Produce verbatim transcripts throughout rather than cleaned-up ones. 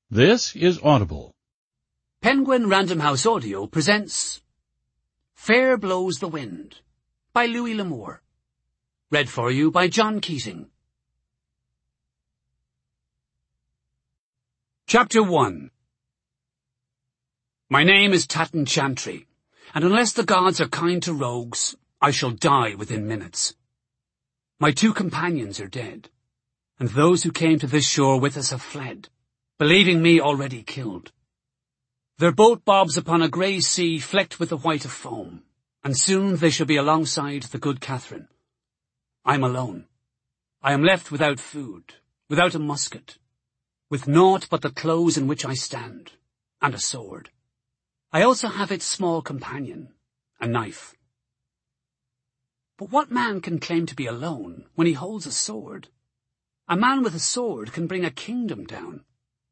This is Audible. Penguin Random House Audio presents Fair Blows the Wind by Louis L'Amour. Read for you by John Keating. Chapter one. My name is Tatton Chantry, and unless the gods are kind to rogues, I shall die within minutes. My two companions are dead, and those who came to this shore with us have fled, believing me already killed. Their boat bobs upon a grey sea flecked with the white of foam, and soon they shall be alongside the good Catherine. I'm alone. I am left without food, without a musket, with naught but the clothes in which I stand, and a sword. I also have its small companion, a knife. But what man can claim to be alone when he holds a sword? A man with a sword can bring a kingdom down.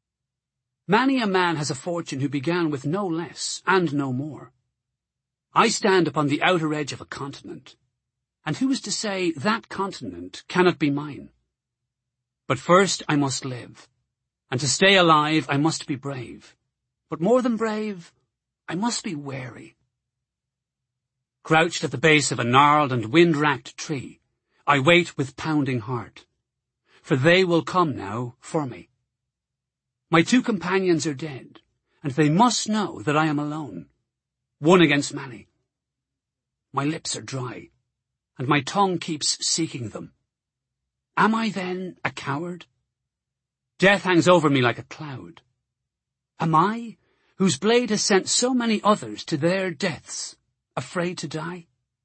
Many a man has a fortune who began with no less and no more. I stand upon the outer edge of a continent, and who is to say that continent cannot be mine? But first I must live, and to stay alive I must be brave. But more than brave, I must be wary. Crouched at the base of a gnarled and wind-racked tree, I wait with pounding heart, for they will come now for me. My two companions are dead, and they must know that I am alone, one against many. My lips are dry, and my tongue keeps seeking them. Am I then a coward? Death hangs over me like a cloud. Am I, whose blade has sent so many others to their deaths, afraid to die?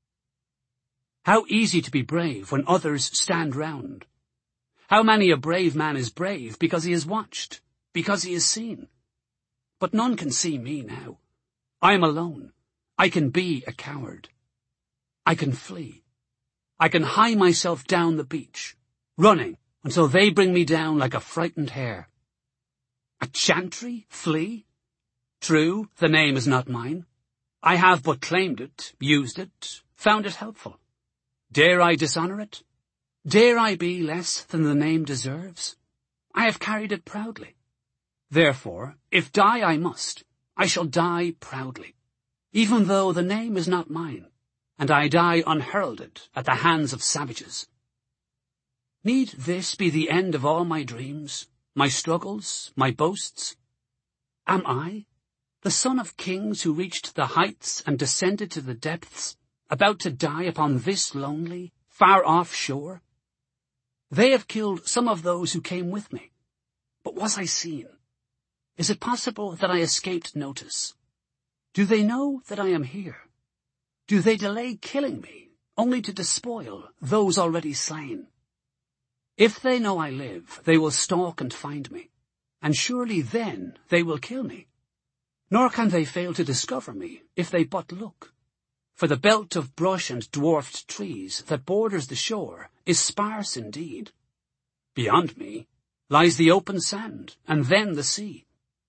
How easy to be brave when others stand round. How many a brave man is brave because he is watched, because he is seen. But none can see me now. I am alone. I can be a coward. I can flee. I can hie myself down the beach, running until they bring me down like a frightened hare. A chantry? Flee? True, the name is not mine. I have but claimed it, used it, found it helpful. Dare I dishonour it? Dare I be less than the name deserves? I have carried it proudly. Therefore, if die I must, I shall die proudly, even though the name is not mine, and I die unheralded at the hands of savages. Need this be the end of all my dreams, my struggles, my boasts? Am I, the son of kings who reached the heights and descended to the depths, about to die upon this lonely, far-off shore? They have killed some of those who came with me, but was I seen? Is it possible that I escaped notice? Do they know that I am here? Do they delay killing me, only to despoil those already slain? If they know I live, they will stalk and find me, and surely then they will kill me. Nor can they fail to discover me if they but look, for the belt of brush and dwarfed trees that borders the shore is sparse indeed. Beyond me lies the open sand, and then the sea.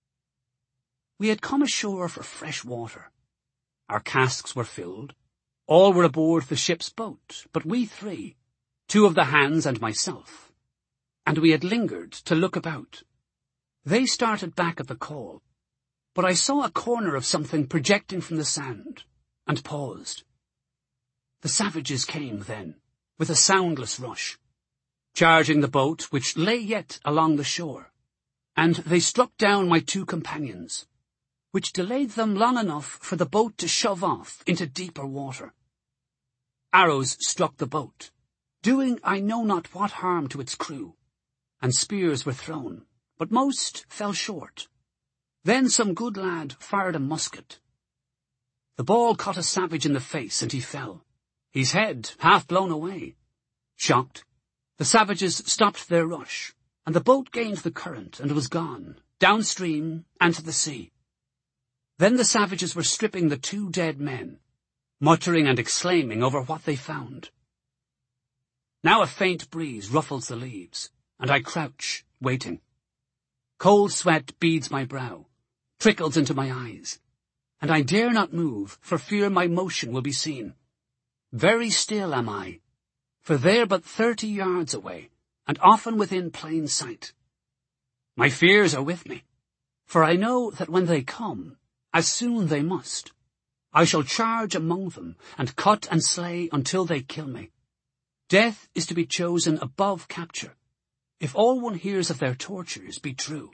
We had come ashore for fresh water. Our casks were filled. All were aboard the ship's boat, but we three, two of the hands and myself, and we had lingered to look about. They started back at the call, but I saw a corner of something projecting from the sand, and paused. The savages came then, with a soundless rush, charging the boat which lay yet along the shore, and they struck down my two companions, which delayed them long enough for the boat to shove off into deeper water. Arrows struck the boat, doing I know not what harm to its crew, and spears were thrown, but most fell short. Then some good lad fired a musket. The ball caught a savage in the face, and he fell, his head half blown away. Shocked, the savages stopped their rush, and the boat gained the current and was gone, downstream and to the sea. Then the savages were stripping the two dead men, muttering and exclaiming over what they found. Now a faint breeze ruffles the leaves, and I crouch, waiting. Cold sweat beads my brow, trickles into my eyes, and I dare not move for fear my motion will be seen. Very still am I, for they're but thirty yards away, and often within plain sight. My fears are with me, For I know that when they come, as soon they must, I shall charge among them, and cut and slay until they kill me. Death is to be chosen above capture, if all one hears of their tortures be true.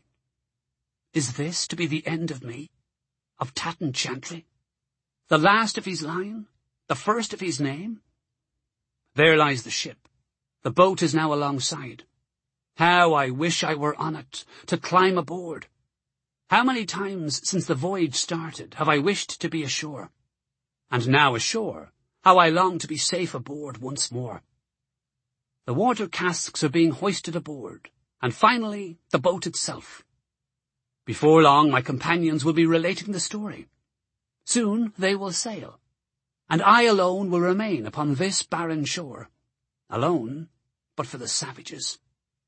Is this to be the end of me, of Tatton Chantrey, the last of his line, the first of his name? There lies the ship. The boat is now alongside. How I wish I were on it, to climb aboard. How many times since the voyage started have I wished to be ashore? And now ashore, how I long to be safe aboard once more. The water casks are being hoisted aboard, and finally the boat itself. Before long my companions will be relating the story. Soon they will sail, and I alone will remain upon this barren shore. Alone, but for the savages.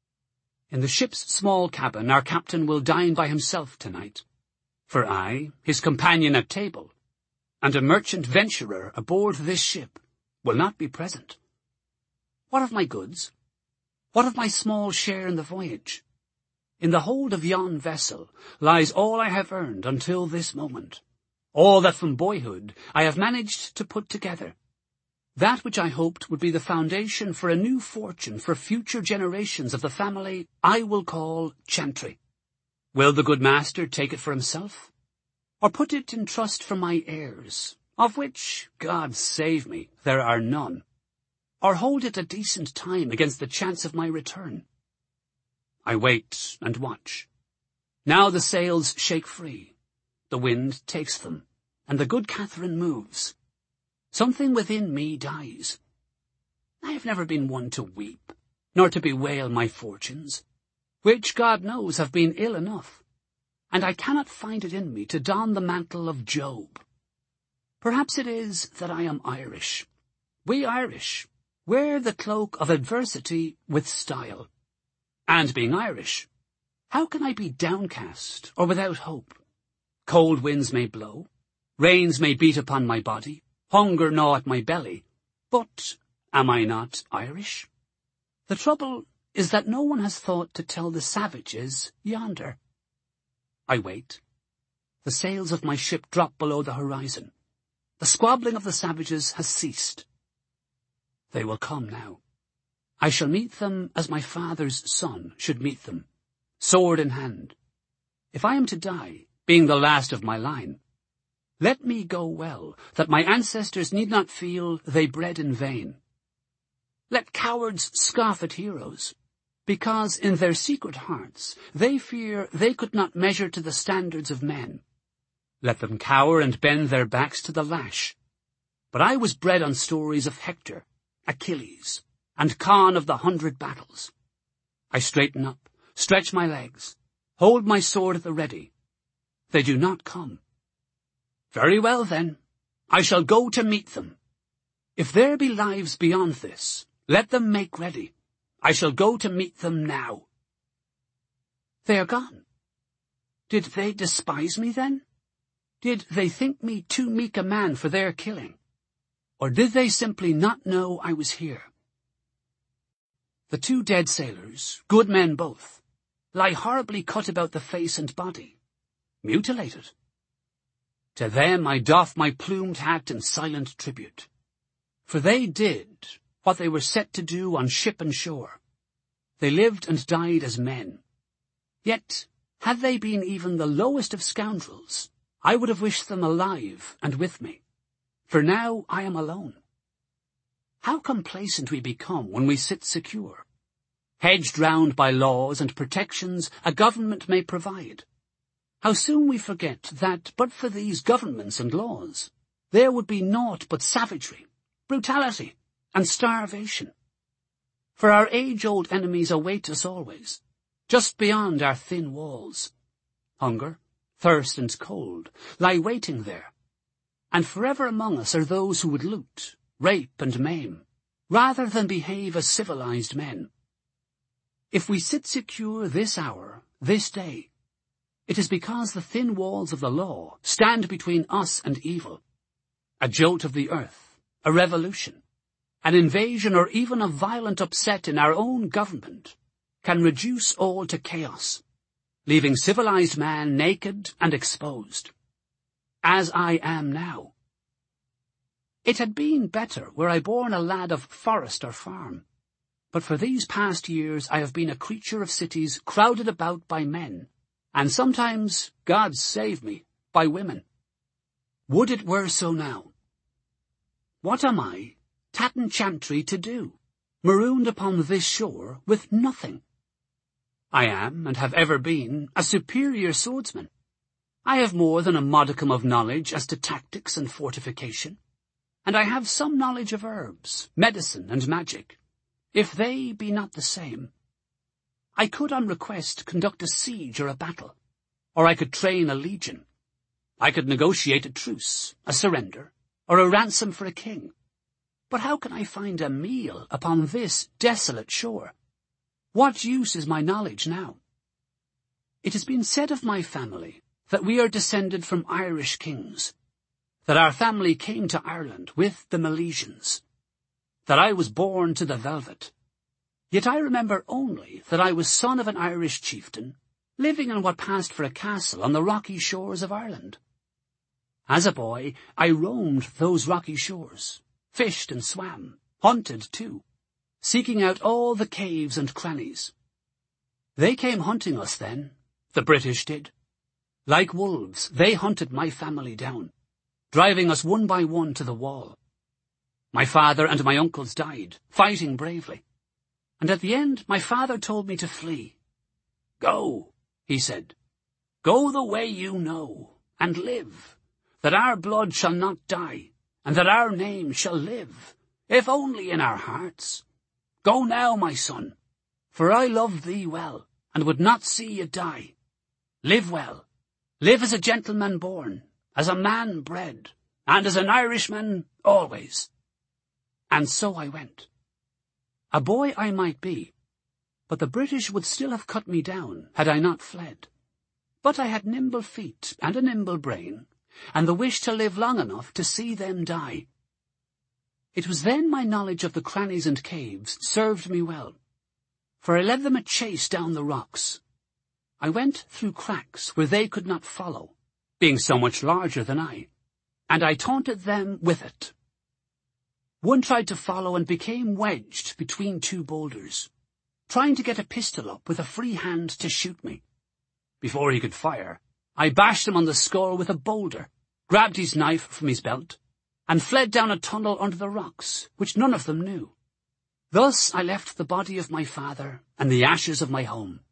In the ship's small cabin our captain will dine by himself tonight, for I, his companion at table, and a merchant venturer aboard this ship, will not be present. What of my goods? What of my small share in the voyage? In the hold of yon vessel lies all I have earned until this moment, all that from boyhood I have managed to put together. That which I hoped would be the foundation for a new fortune for future generations of the family I will call Chantrey. Will the good master take it for himself, or put it in trust for my heirs, of which, God save me, there are none, or hold it a decent time against the chance of my return? I wait and watch. Now the sails shake free, the wind takes them, and the good Catherine moves. Something within me dies. I have never been one to weep, nor to bewail my fortunes, which God knows have been ill enough, and I cannot find it in me to don the mantle of Job. Perhaps it is that I am Irish. We Irish wear the cloak of adversity with style. And being Irish, how can I be downcast or without hope? Cold winds may blow, rains may beat upon my body, hunger gnaw at my belly, but am I not Irish? The trouble is that no one has thought to tell the savages yonder. I wait. The sails of my ship drop below the horizon. The squabbling of the savages has ceased. They will come now. I shall meet them as my father's son should meet them, sword in hand. If I am to die, being the last of my line, let me go well, that my ancestors need not feel they bred in vain. Let cowards scoff at heroes, because in their secret hearts they fear they could not measure to the standards of men. Let them cower and bend their backs to the lash. But I was bred on stories of Hector, Achilles, and Conn of the hundred battles. I straighten up, stretch my legs, hold my sword at the ready. They do not come. Very well, then, I shall go to meet them. If there be lives beyond this, let them make ready. I shall go to meet them now. They are gone. Did they despise me, then? Did they think me too meek a man for their killing? Or did they simply not know I was here? The two dead sailors, good men both, lie horribly cut about the face and body, mutilated. To them I doff my plumed hat in silent tribute, for they did what they were set to do on ship and shore. They lived and died as men. Yet, had they been even the lowest of scoundrels, I would have wished them alive and with me, for now I am alone. How complacent we become when we sit secure, hedged round by laws and protections a government may provide. How soon we forget that, but for these governments and laws, there would be naught but savagery, brutality, and starvation. For our age-old enemies await us always, just beyond our thin walls. Hunger, thirst, and cold lie waiting there, and forever among us are those who would loot, rape, and maim, rather than behave as civilized men. If we sit secure this hour, this day, it is because the thin walls of the law stand between us and evil. A jolt of the earth, a revolution, an invasion, or even a violent upset in our own government can reduce all to chaos. leaving civilized man naked and exposed, as I am now. It had been better were I born a lad of forest or farm, but for these past years I have been a creature of cities crowded about by men, and sometimes, God save me, by women. Would it were so now. What am I, Tatton Chantry, to do, marooned upon this shore with nothing? I am, and have ever been, a superior swordsman. I have more than a modicum of knowledge as to tactics and fortification, and I have some knowledge of herbs, medicine, and magic, if they be not the same. I could on request conduct a siege or a battle, or I could train a legion. I could negotiate a truce, a surrender, or a ransom for a king. But how can I find a meal upon this desolate shore? What use is my knowledge now? It has been said of my family that we are descended from Irish kings, that our family came to Ireland with the Milesians, that I was born to the velvet. Yet I remember only that I was son of an Irish chieftain, living in what passed for a castle on the rocky shores of Ireland. As a boy, I roamed those rocky shores, fished and swam, hunted too, seeking out all the caves and crannies. They came hunting us then, the British did. Like wolves, they hunted my family down, driving us one by one to the wall. My father and my uncles died, fighting bravely, and at the end my father told me to flee. Go, he said, go the way you know, and live, that our blood shall not die, and that our name shall live, if only in our hearts. Go now, my son, for I love thee well, and would not see you die. Live well, live as a gentleman born, as a man bred, and as an Irishman always. And so I went. A boy I might be, but the British would still have cut me down had I not fled. But I had nimble feet and a nimble brain, and the wish to live long enough to see them die. It was then my knowledge of the crannies and caves served me well, for I led them a chase down the rocks. I went through cracks where they could not follow, being so much larger than I, and I taunted them with it. One tried to follow and became wedged between two boulders, trying to get a pistol up with a free hand to shoot me. Before he could fire, I bashed him on the skull with a boulder, grabbed his knife from his belt, and fled down a tunnel under the rocks, which none of them knew. Thus I left the body of my father and the ashes of my home.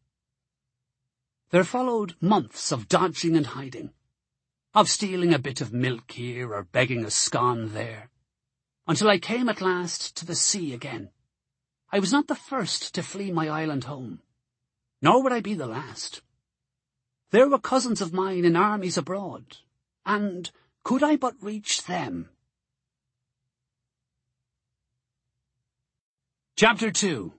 There followed months of dodging and hiding, of stealing a bit of milk here or begging a scone there, until I came at last to the sea again. I was not the first to flee my island home, nor would I be the last. There were cousins of mine in armies abroad, and could I but reach them. Chapter two.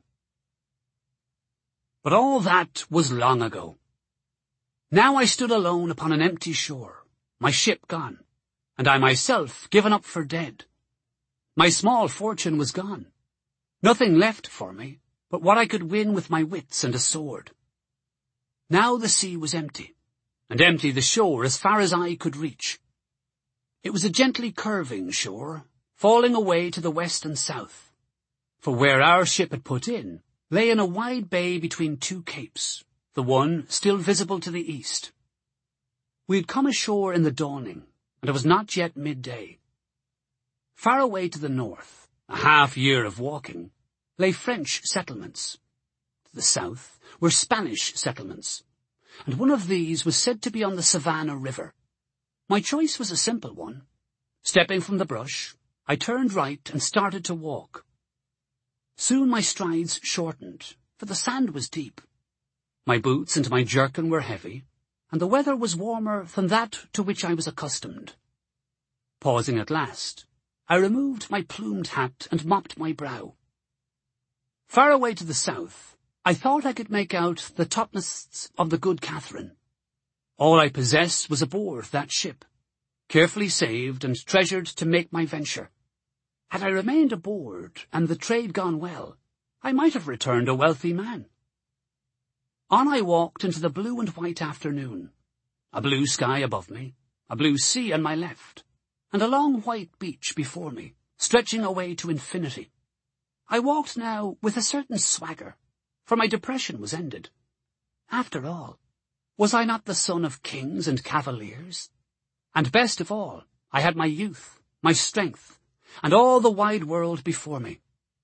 But all that was long ago. Now I stood alone upon an empty shore, my ship gone, and I myself given up for dead. My small fortune was gone, nothing left for me but what I could win with my wits and a sword. Now the sea was empty, and empty the shore as far as eye could reach. It was a gently curving shore, falling away to the west and south, for where our ship had put in lay in a wide bay between two capes, the one still visible to the east. We had come ashore in the dawning, and it was not yet midday. Far away to the north, a half year of walking, lay French settlements. To the south were Spanish settlements, and one of these was said to be on the Savannah River. My choice was a simple one. Stepping from the brush, I turned right and started to walk. Soon my strides shortened, for the sand was deep. My boots and my jerkin were heavy, and the weather was warmer than that to which I was accustomed. Pausing at last, I removed my plumed hat and mopped my brow. Far away to the south, I thought I could make out the topmasts of the Good Catherine. All I possessed was aboard that ship, carefully saved and treasured to make my venture. Had I remained aboard and the trade gone well, I might have returned a wealthy man. On I walked into the blue and white afternoon. A blue sky above me, a blue sea on my left, and a long white beach before me, stretching away to infinity. I walked now with a certain swagger, for my depression was ended. After all, was I not the son of kings and cavaliers? And best of all, I had my youth, my strength, and all the wide world before me.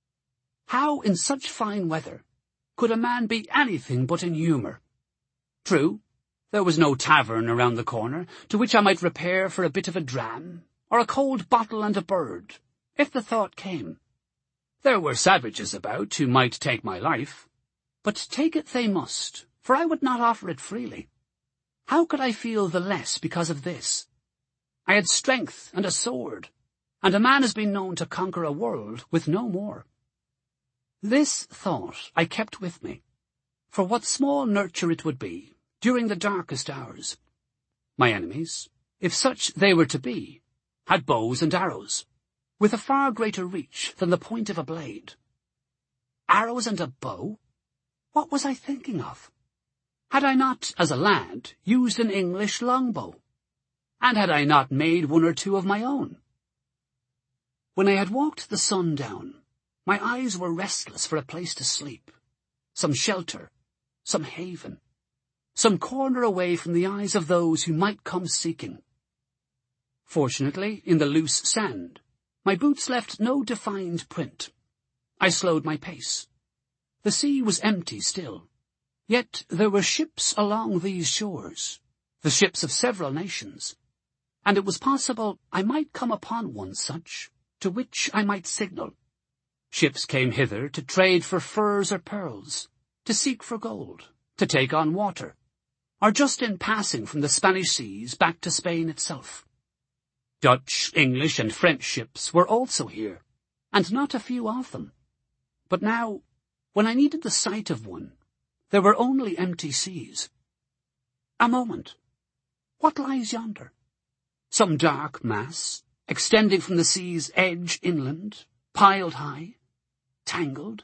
How, in such fine weather, could a man be anything but in humour? True, there was no tavern around the corner to which I might repair for a bit of a dram, or a cold bottle and a bird, if the thought came. There were savages about who might take my life, but take it they must, for I would not offer it freely. How could I feel the less because of this? I had strength and a sword, and a man has been known to conquer a world with no more. This thought I kept with me, for what small nurture it would be during the darkest hours. My enemies, if such they were to be, had bows and arrows, with a far greater reach than the point of a blade. Arrows and a bow? What was I thinking of? Had I not, as a lad, used an English longbow? And had I not made one or two of my own? When I had walked the sun down, my eyes were restless for a place to sleep, some shelter, some haven, some corner away from the eyes of those who might come seeking. Fortunately, in the loose sand, my boots left no defined print. I slowed my pace. The sea was empty still, yet there were ships along these shores, the ships of several nations, and it was possible I might come upon one such, to which I might signal. Ships came hither to trade for furs or pearls, to seek for gold, to take on water, or just in passing from the Spanish seas back to Spain itself. Dutch, English, and French ships were also here, and not a few of them. But now, when I needed the sight of one, there were only empty seas. A moment. What lies yonder? Some dark mass, extending from the sea's edge inland, piled high, tangled,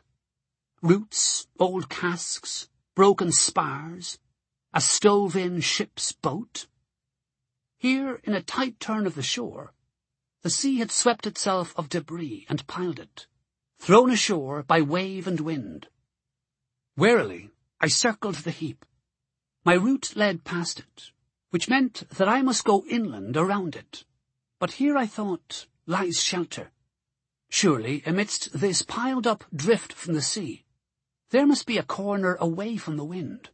roots, old casks, broken spars, a stove-in ship's boat. Here, in a tight turn of the shore, the sea had swept itself of debris and piled it, thrown ashore by wave and wind. Warily, I circled the heap. My route led past it, which meant that I must go inland around it. But here, I thought, lies shelter. Surely, amidst this piled-up drift from the sea, there must be a corner away from the wind.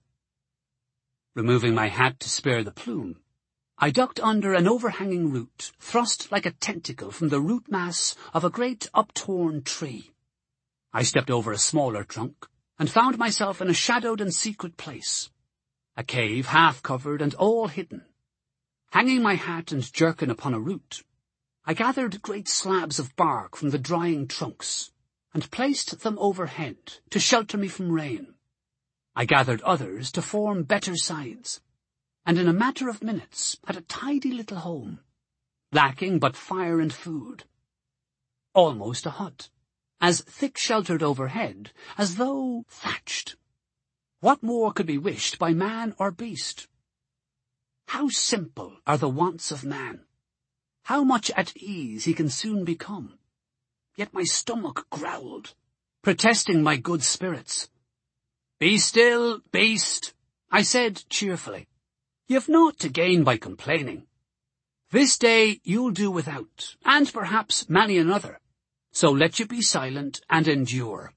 Removing my hat to spare the plume, I ducked under an overhanging root, thrust like a tentacle from the root mass of a great uptorn tree. I stepped over a smaller trunk, and found myself in a shadowed and secret place, a cave half-covered and all hidden. Hanging my hat and jerkin upon a root, I gathered great slabs of bark from the drying trunks, and placed them overhead to shelter me from rain. I gathered others to form better sides, and in a matter of minutes had a tidy little home, lacking but fire and food. Almost a hut, as thick-sheltered overhead as though thatched. What more could be wished by man or beast? How simple are the wants of man! How much at ease he can soon become. Yet my stomach growled, protesting my good spirits. "Be still, beast," I said cheerfully. "You've naught to gain by complaining. This day you'll do without, and perhaps many another, so let you be silent and endure."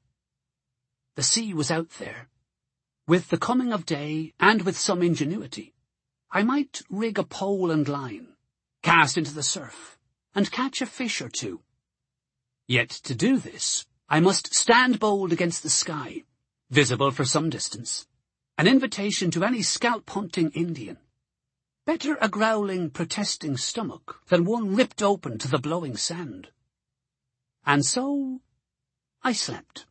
The sea was out there. With the coming of day, and with some ingenuity, I might rig a pole and line, cast into the surf, and catch a fish or two. Yet to do this, I must stand bold against the sky, visible for some distance, an invitation to any scalp-hunting Indian. Better a growling, protesting stomach than one ripped open to the blowing sand. And so I slept.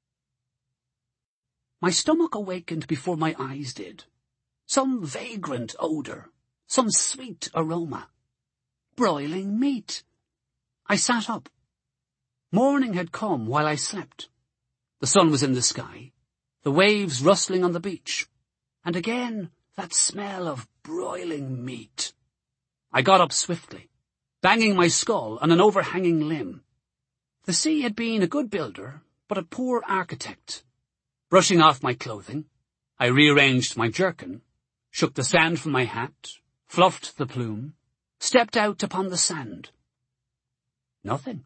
My stomach awakened before my eyes did. Some vagrant odour, some sweet aroma. Broiling meat. I sat up. Morning had come while I slept. The sun was in the sky, the waves rustling on the beach, and again that smell of broiling meat. I got up swiftly, banging my skull on an overhanging limb. The sea had been a good builder, but a poor architect. Brushing off my clothing, I rearranged my jerkin, shook the sand from my hat, fluffed the plume, stepped out upon the sand. Nothing.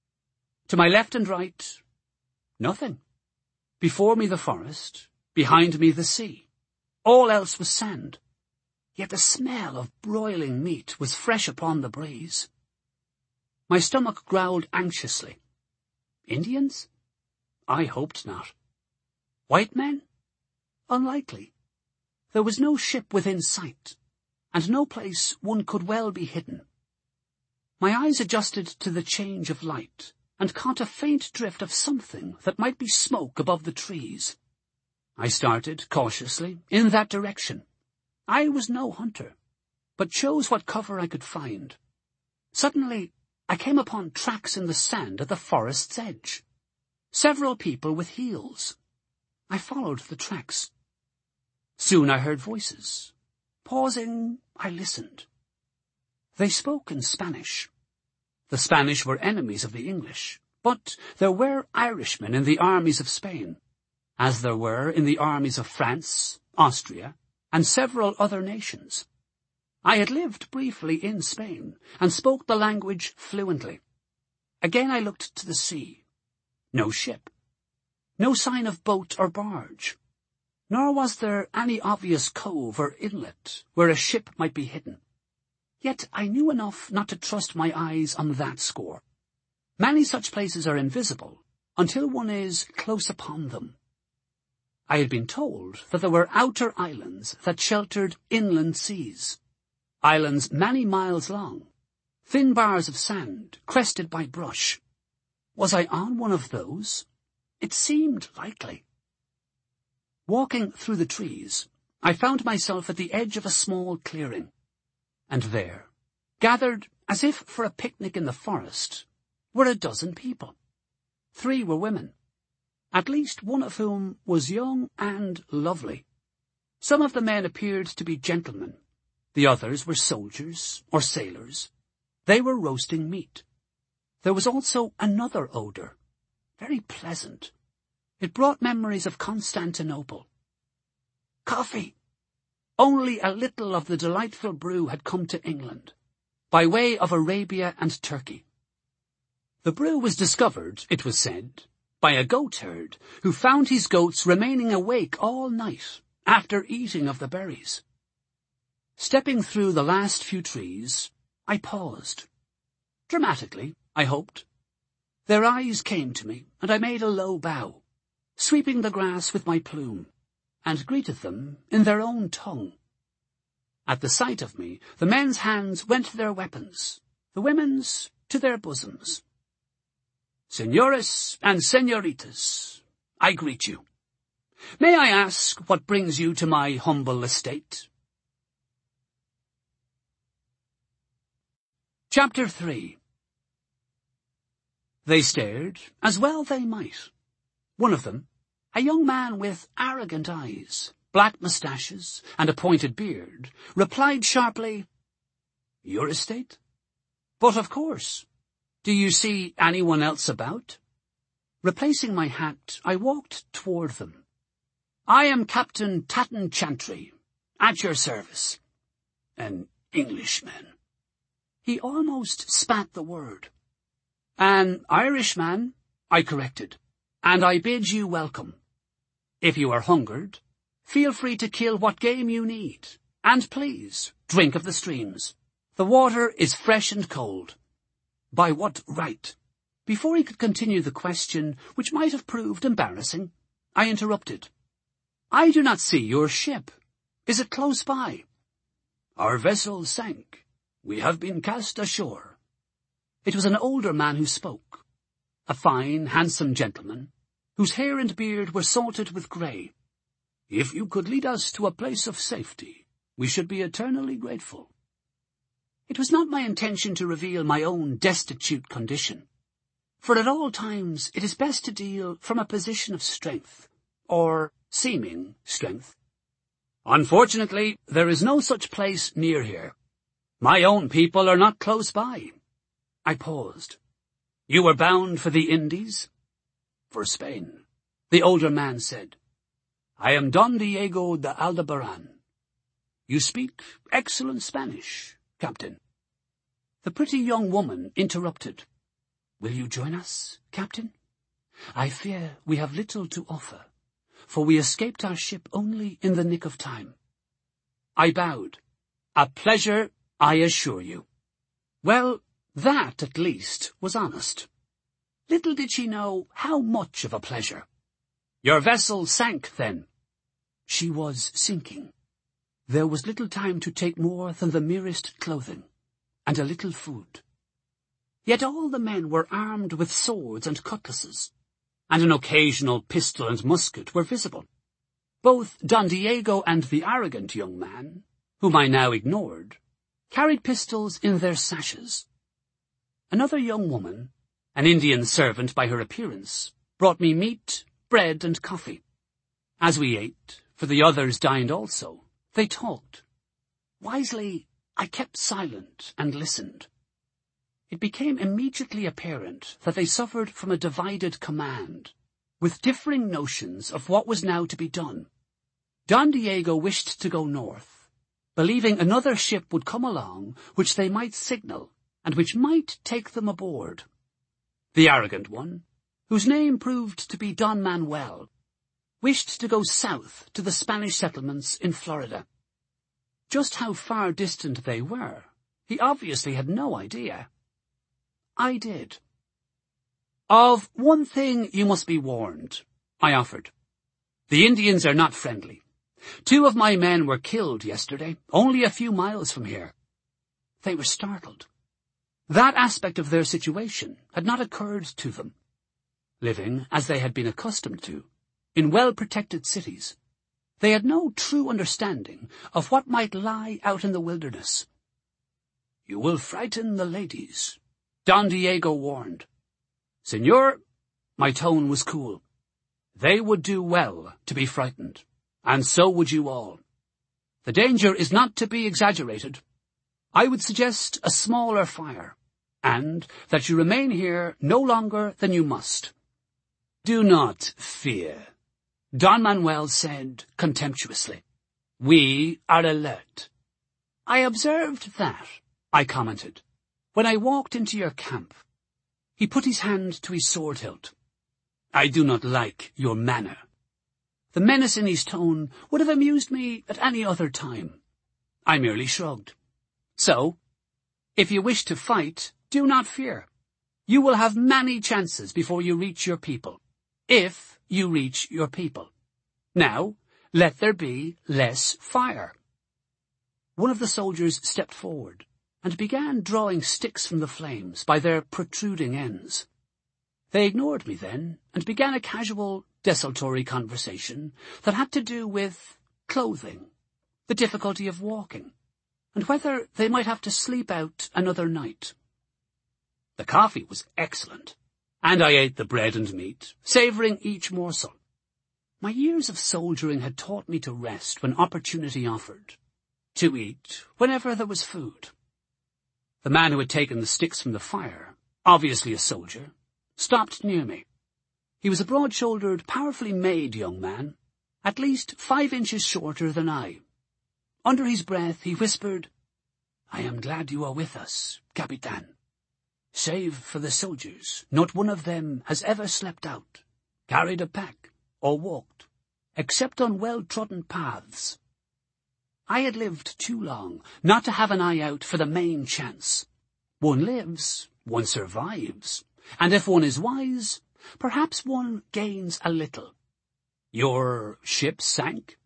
To my left and right, nothing. Before me the forest, behind me the sea. All else was sand. Yet the smell of broiling meat was fresh upon the breeze. My stomach growled anxiously. Indians? I hoped not. White men? Unlikely. There was no ship within sight, and no place one could well be hidden. My eyes adjusted to the change of light, and caught a faint drift of something that might be smoke above the trees. I started, cautiously, in that direction. I was no hunter, but chose what cover I could find. Suddenly, I came upon tracks in the sand at the forest's edge. Several people with heels. I followed the tracks. Soon I heard voices. Pausing, I listened. They spoke in Spanish. The Spanish were enemies of the English, but there were Irishmen in the armies of Spain, as there were in the armies of France, Austria, and several other nations. I had lived briefly in Spain, and spoke the language fluently. Again I looked to the sea. No ship. No sign of boat or barge. Nor was there any obvious cove or inlet where a ship might be hidden. Yet I knew enough not to trust my eyes on that score. Many such places are invisible until one is close upon them. I had been told that there were outer islands that sheltered inland seas, islands many miles long, thin bars of sand crested by brush. Was I on one of those? It seemed likely. Walking through the trees, I found myself at the edge of a small clearing. And there, gathered as if for a picnic in the forest, were a dozen people. Three were women, at least one of whom was young and lovely. Some of the men appeared to be gentlemen. The others were soldiers or sailors. They were roasting meat. There was also another odour, very pleasant. It brought memories of Constantinople. Coffee! Only a little of the delightful brew had come to England, by way of Arabia and Turkey. The brew was discovered, it was said, by a goatherd who found his goats remaining awake all night after eating of the berries. Stepping through the last few trees, I paused. Dramatically, I hoped. Their eyes came to me, and I made a low bow, sweeping the grass with my plume, and greeted them in their own tongue. At the sight of me, the men's hands went to their weapons, the women's to their bosoms. Senores and senoritas, I greet you. May I ask what brings you to my humble estate? Chapter three. They stared, as well they might. One of them, a young man with arrogant eyes, black moustaches, and a pointed beard, replied sharply, Your estate? But of course. Do you see anyone else about? Replacing my hat, I walked toward them. I am Captain Tatton Chantry, at your service. An Englishman. He almost spat the word. An Irishman, I corrected, and I bid you welcome. If you are hungered, feel free to kill what game you need, and please, drink of the streams. The water is fresh and cold. By what right? Before he could continue the question, which might have proved embarrassing, I interrupted. I do not see your ship. Is it close by? Our vessel sank. We have been cast ashore. It was an older man who spoke, a fine, handsome gentleman, whose hair and beard were salted with grey. If you could lead us to a place of safety, we should be eternally grateful. It was not my intention to reveal my own destitute condition, for at all times it is best to deal from a position of strength, or seeming strength. Unfortunately, there is no such place near here. My own people are not close by. I paused. You were bound for the Indies? For Spain, the older man said. I am Don Diego de Aldebaran. You speak excellent Spanish, Captain. The pretty young woman interrupted. Will you join us, Captain? I fear we have little to offer, for we escaped our ship only in the nick of time. I bowed. A pleasure, I assure you. Well, that, at least, was honest. Little did she know how much of a pleasure. Your vessel sank, then? She was sinking. There was little time to take more than the merest clothing, and a little food. Yet all the men were armed with swords and cutlasses, and an occasional pistol and musket were visible. Both Don Diego and the arrogant young man, whom I now ignored, carried pistols in their sashes. Another young woman, an Indian servant by her appearance, brought me meat, bread, and coffee. As we ate, for the others dined also, they talked. Wisely, I kept silent and listened. It became immediately apparent that they suffered from a divided command, with differing notions of what was now to be done. Don Diego wished to go north, believing another ship would come along which they might signal, and which might take them aboard. The arrogant one, whose name proved to be Don Manuel, wished to go south to the Spanish settlements in Florida. Just how far distant they were, he obviously had no idea. I did. Of one thing you must be warned, I offered. The Indians are not friendly. Two of my men were killed yesterday, only a few miles from here. They were startled. That aspect of their situation had not occurred to them. Living, as they had been accustomed to, in well-protected cities, they had no true understanding of what might lie out in the wilderness. You will frighten the ladies, Don Diego warned. Senor, my tone was cool. They would do well to be frightened, and so would you all. The danger is not to be exaggerated. I would suggest a smaller fire, and that you remain here no longer than you must. Do not fear, Don Manuel said contemptuously. We are alert. I observed that, I commented, when I walked into your camp. He put his hand to his sword hilt. I do not like your manner. The menace in his tone would have amused me at any other time. I merely shrugged. So, if you wish to fight, do not fear. You will have many chances before you reach your people, if you reach your people. Now, let there be less fire. One of the soldiers stepped forward and began drawing sticks from the flames by their protruding ends. They ignored me then and began a casual, desultory conversation that had to do with clothing, the difficulty of walking, and whether they might have to sleep out another night. The coffee was excellent, and I ate the bread and meat, savouring each morsel. My years of soldiering had taught me to rest when opportunity offered, to eat whenever there was food. The man who had taken the sticks from the fire, obviously a soldier, stopped near me. He was a broad-shouldered, powerfully made young man, at least five inches shorter than I. Under his breath he whispered, I am glad you are with us, Capitan. Save for the soldiers, not one of them has ever slept out, carried a pack, or walked, except on well-trodden paths. I had lived too long not to have an eye out for the main chance. One lives, one survives, and if one is wise, perhaps one gains a little. Your ship sank?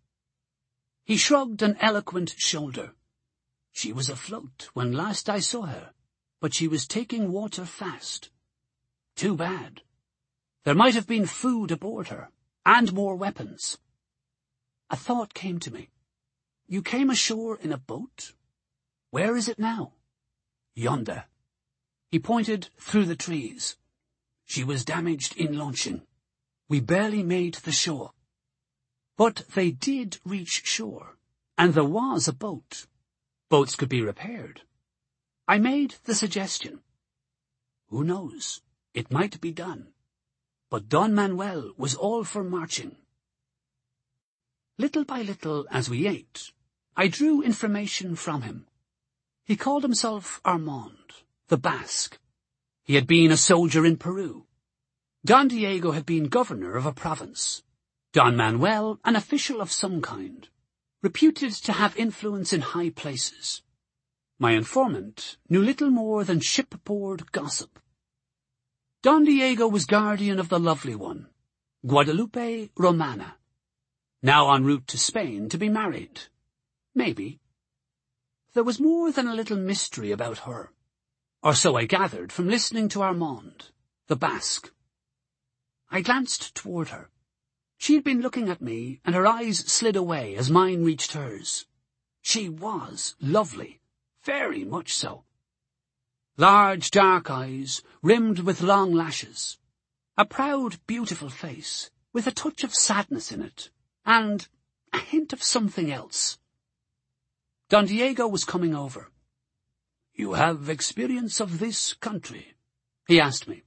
He shrugged an eloquent shoulder. She was afloat when last I saw her, but she was taking water fast. Too bad. There might have been food aboard her, and more weapons. A thought came to me. You came ashore in a boat? Where is it now? Yonder. He pointed through the trees. She was damaged in launching. We barely made the shore. But they did reach shore, And there was a boat. Boats could be repaired. I made the suggestion. Who knows? It might be done. But Don Manuel was all for marching. Little by little, as we ate, I drew information from him. He called himself Armand, the Basque. He had been a soldier in Peru. Don Diego had been governor of a province. Don Manuel, an official of some kind, reputed to have influence in high places. My informant knew little more than shipboard gossip. Don Diego was guardian of the lovely one, Guadalupe Romana, now en route to Spain to be married. Maybe. There was more than a little mystery about her, or so I gathered from listening to Armand, the Basque. I glanced toward her. She had been looking at me, and her eyes slid away as mine reached hers. She was lovely, very much so. Large, dark eyes, rimmed with long lashes. A proud, beautiful face, with a touch of sadness in it, and a hint of something else. Don Diego was coming over. "You have experience of this country?" he asked me.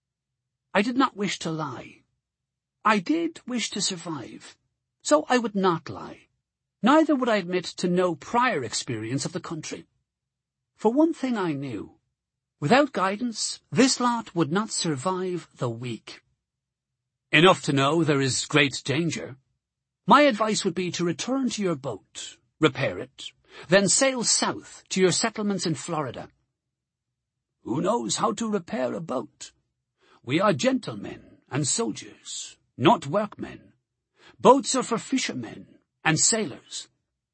I did not wish to lie. I did wish to survive, so I would not lie. Neither would I admit to no prior experience of the country. For one thing I knew. Without guidance, this lot would not survive the week. Enough to know there is great danger. My advice would be to return to your boat, repair it, then sail south to your settlements in Florida. Who knows how to repair a boat? We are gentlemen and soldiers, not workmen. Boats are for fishermen and sailors.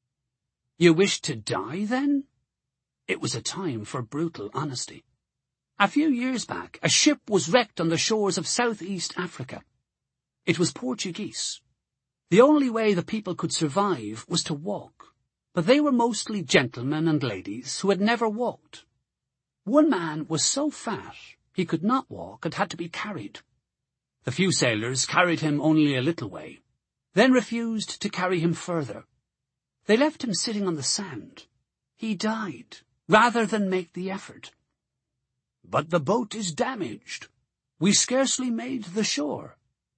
You wish to die, then? It was a time for brutal honesty. A few years back, a ship was wrecked on the shores of southeast Africa. It was Portuguese. The only way the people could survive was to walk, but they were mostly gentlemen and ladies who had never walked. One man was so fat he could not walk and had to be carried. The few sailors carried him only a little way, then refused to carry him further. They left him sitting on the sand. He died, rather than make the effort. But the boat is damaged. We scarcely made the shore.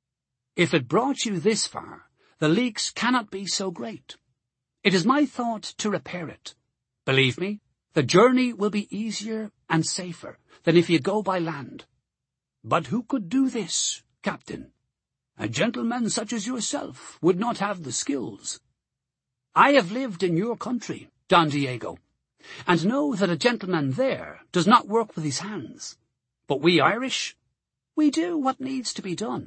If it brought you this far, the leaks cannot be so great. It is my thought to repair it. Believe me, the journey will be easier and safer than if you go by land. But who could do this, Captain? A gentleman such as yourself would not have the skills. I have lived in your country, Don Diego, and know that a gentleman there does not work with his hands. But we Irish, we do what needs to be done.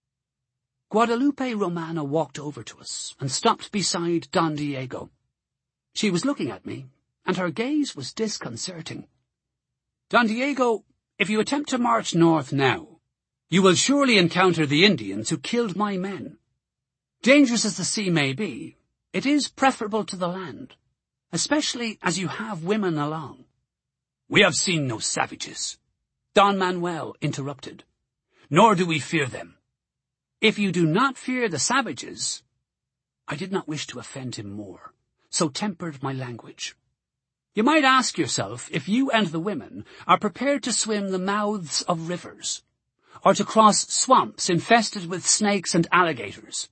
Guadalupe Romana walked over to us and stopped beside Don Diego. She was looking at me, and her gaze was disconcerting. Don Diego, if you attempt to march north now, you will surely encounter the Indians who killed my men. Dangerous as the sea may be, it is preferable to the land, especially as you have women along. We have seen no savages, Don Manuel interrupted, nor do we fear them. If you do not fear the savages, I did not wish to offend him more, so tempered my language. You might ask yourself if you and the women are prepared to swim the mouths of rivers, or to cross swamps infested with snakes and alligators.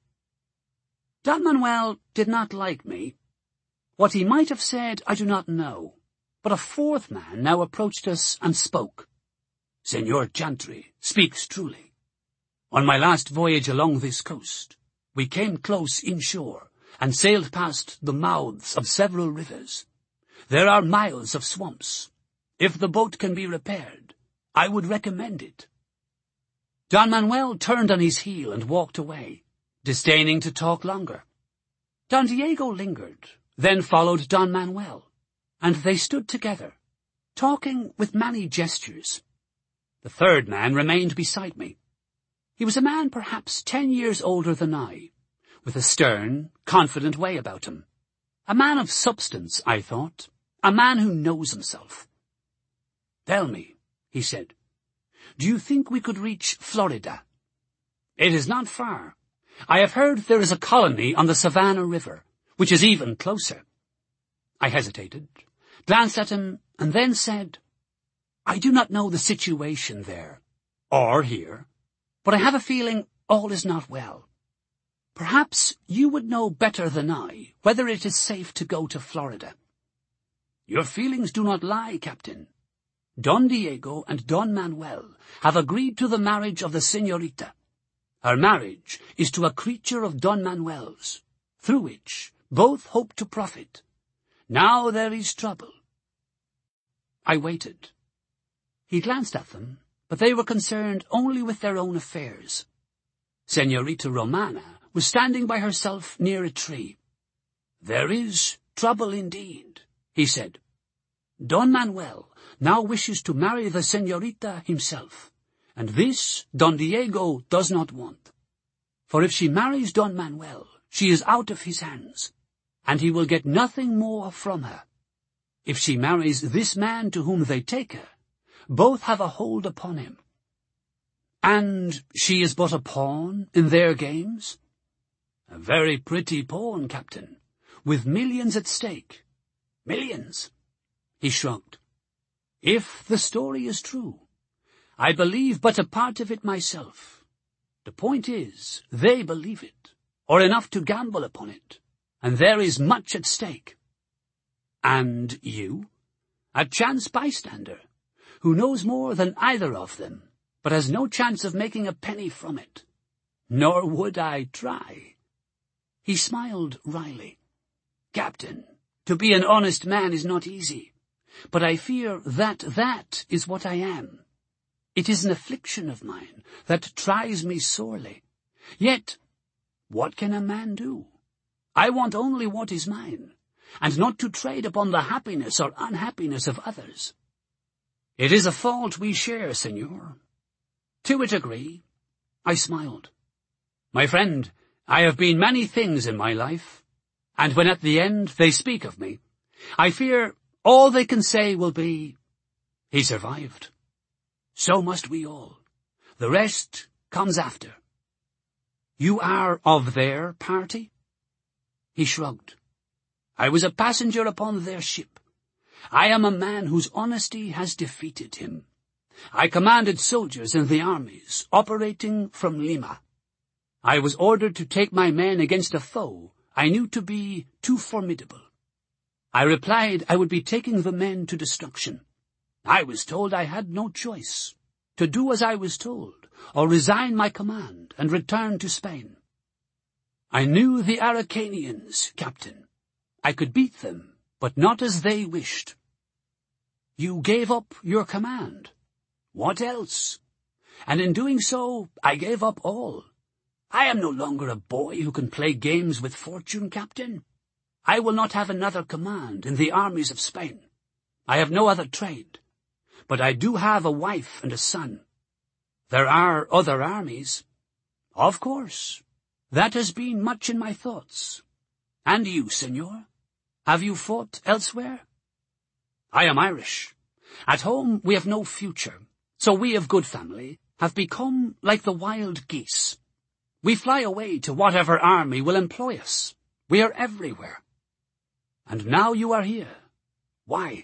Don Manuel did not like me. What he might have said I do not know, but a fourth man now approached us and spoke. Senor Chantry speaks truly. On my last voyage along this coast, we came close inshore and sailed past the mouths of several rivers. There are miles of swamps. If the boat can be repaired, I would recommend it. Don Manuel turned on his heel and walked away, disdaining to talk longer. Don Diego lingered, then followed Don Manuel, and they stood together, talking with many gestures. The third man remained beside me. He was a man perhaps ten years older than I, with a stern, confident way about him. A man of substance, I thought, a man who knows himself. Tell me, he said, do you think we could reach Florida? It is not far. I have heard there is a colony on the Savannah River, which is even closer. I hesitated, glanced at him, and then said, I do not know the situation there, or here, but I have a feeling all is not well. Perhaps you would know better than I whether it is safe to go to Florida. Your feelings do not lie, Captain. Don Diego and Don Manuel have agreed to the marriage of the señorita. Her marriage is to a creature of Don Manuel's, through which both hope to profit. Now there is trouble. I waited. He glanced at them, but they were concerned only with their own affairs. Señorita Romana was standing by herself near a tree. There is trouble indeed, he said. Don Manuel now wishes to marry the señorita himself, and this Don Diego does not want. For if she marries Don Manuel, she is out of his hands, and he will get nothing more from her. If she marries this man to whom they take her, both have a hold upon him. And she is but a pawn in their games? A very pretty pawn, Captain, with millions at stake. Millions. He shrugged. If the story is true, I believe but a part of it myself. The point is, they believe it, or enough to gamble upon it, and there is much at stake. And you, a chance bystander, who knows more than either of them, but has no chance of making a penny from it. Nor would I try. He smiled wryly. Captain, to be an honest man is not easy, but I fear that that is what I am. It is an affliction of mine that tries me sorely. Yet, what can a man do? I want only what is mine, and not to trade upon the happiness or unhappiness of others. It is a fault we share, senor. To a degree. I smiled. My friend, I have been many things in my life, and when at the end they speak of me, I fear all they can say will be, he survived. So must we all. The rest comes after. You are of their party? He shrugged. I was a passenger upon their ship. I am a man whose honesty has defeated him. I commanded soldiers in the armies, operating from Lima. I was ordered to take my men against a foe I knew to be too formidable. I replied I would be taking the men to destruction. I was told I had no choice, to do as I was told, or resign my command and return to Spain. I knew the Araucanians, Captain. I could beat them, but not as they wished. You gave up your command. What else? And in doing so, I gave up all. I am no longer a boy who can play games with fortune, Captain. I will not have another command in the armies of Spain. I have no other trade, but I do have a wife and a son. There are other armies. Of course, that has been much in my thoughts. And you, senor, have you fought elsewhere? I am Irish. At home we have no future, so we of good family have become like the wild geese. We fly away to whatever army will employ us. We are everywhere. And now you are here. Why?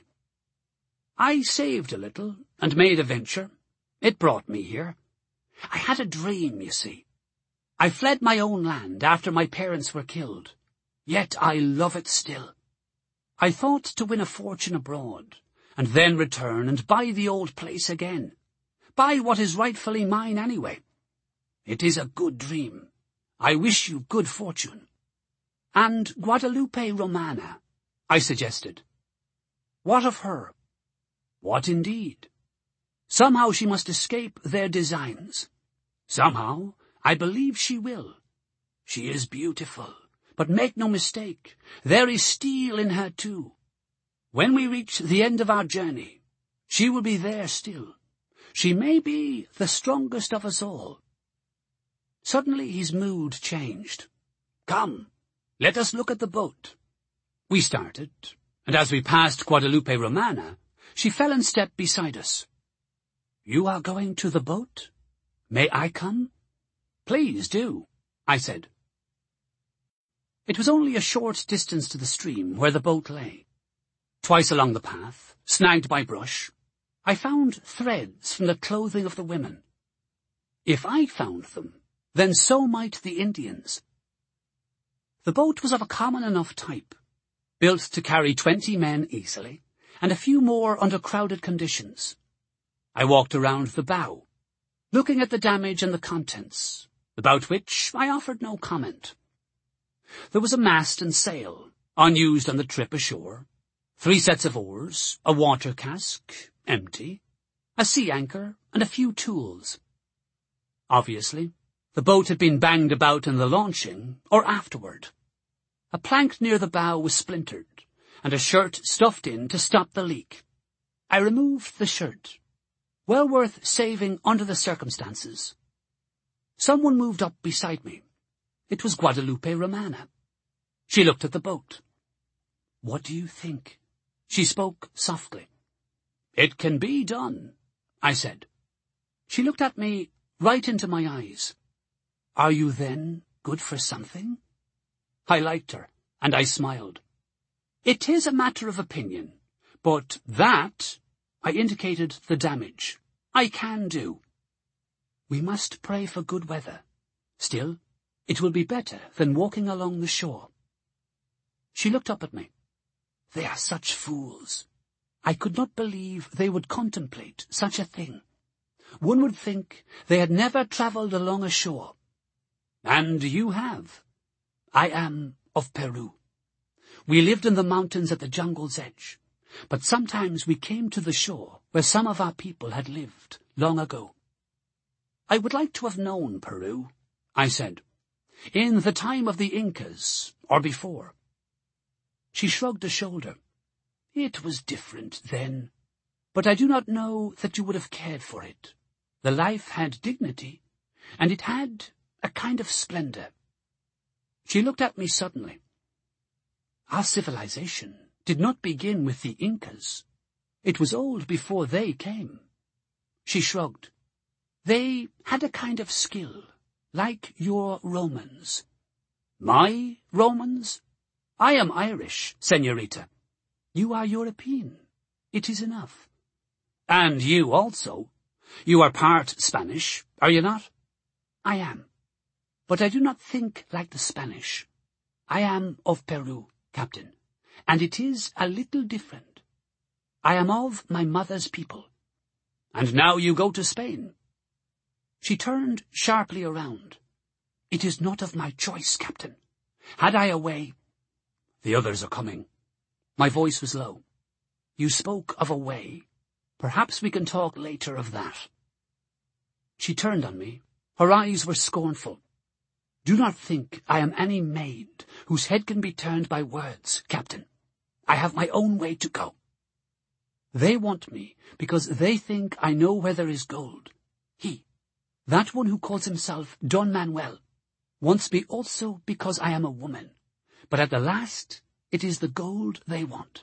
I saved a little and made a venture. It brought me here. I had a dream, you see. I fled my own land after my parents were killed. Yet I love it still. I thought to win a fortune abroad, and then return and buy the old place again. Buy what is rightfully mine anyway. It is a good dream. I wish you good fortune. And Guadalupe Romana, I suggested. What of her? What indeed? Somehow she must escape their designs. Somehow I believe she will. She is beautiful, but make no mistake, there is steel in her too. When we reach the end of our journey, she will be there still. She may be the strongest of us all. Suddenly his mood changed. Come, let us look at the boat. We started, and as we passed Guadalupe Romana, she fell in step beside us. You are going to the boat? May I come? Please do, I said. It was only a short distance to the stream where the boat lay. Twice along the path, snagged by brush, I found threads from the clothing of the women. If I found them, then so might the Indians. The boat was of a common enough type, built to carry twenty men easily, and a few more under crowded conditions. I walked around the bow, looking at the damage and the contents, about which I offered no comment. There was a mast and sail, unused on the trip ashore, three sets of oars, a water cask, empty, a sea anchor, and a few tools. Obviously, the boat had been banged about in the launching, or afterward. A plank near the bow was splintered, and a shirt stuffed in to stop the leak. I removed the shirt. Well worth saving under the circumstances. Someone moved up beside me. It was Guadalupe Romana. She looked at the boat. "What do you think?" She spoke softly. "It can be done," I said. She looked at me right into my eyes. "Are you then good for something?" I liked her, and I smiled. "It is a matter of opinion, but that," I indicated the damage, "I can do. We must pray for good weather. Still, it will be better than walking along the shore." She looked up at me. "They are such fools. I could not believe they would contemplate such a thing. One would think they had never travelled along a shore. And you have. I am of Peru. We lived in the mountains at the jungle's edge, but sometimes we came to the shore where some of our people had lived long ago." "I would like to have known Peru," I said, "in the time of the Incas, or before." She shrugged a shoulder. "It was different then, but I do not know that you would have cared for it. The life had dignity, and it had a kind of splendor." She looked at me suddenly. "Our civilization did not begin with the Incas. It was old before they came." She shrugged. "They had a kind of skill, like your Romans." "My Romans? I am Irish, señorita." "You are European. It is enough." "And you also. You are part Spanish, are you not?" "I am. But I do not think like the Spanish. I am of Peru, Captain, and it is a little different. I am of my mother's people." "And now you go to Spain?" She turned sharply around. "It is not of my choice, Captain. Had I a way—" "The others are coming." My voice was low. "You spoke of a way. Perhaps we can talk later of that." She turned on me. Her eyes were scornful. "Do not think I am any maid whose head can be turned by words, Captain. I have my own way to go. They want me because they think I know where there is gold. He, that one who calls himself Don Manuel, wants me also because I am a woman. But at the last, it is the gold they want."